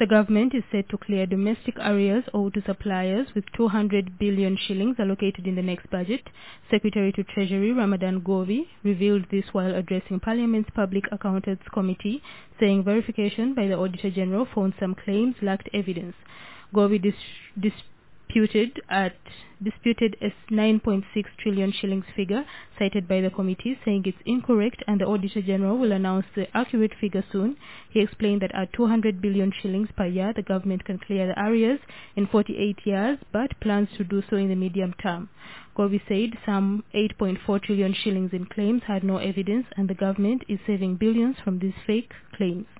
The government is set to clear domestic arrears owed to suppliers with 200 billion shillings allocated in the next budget. Secretary to Treasury Ramadan Govi revealed this while addressing Parliament's Public Accountants Committee, saying verification by the Auditor General found some claims lacked evidence. Govi disputed a 9.6 trillion shillings figure cited by the committee, saying it's incorrect and the Auditor General will announce the accurate figure soon. He explained that at 200 billion shillings per year, the government can clear the arrears in 48 years, but plans to do so in the medium term. Govi said some 8.4 trillion shillings in claims had no evidence and the government is saving billions from these fake claims.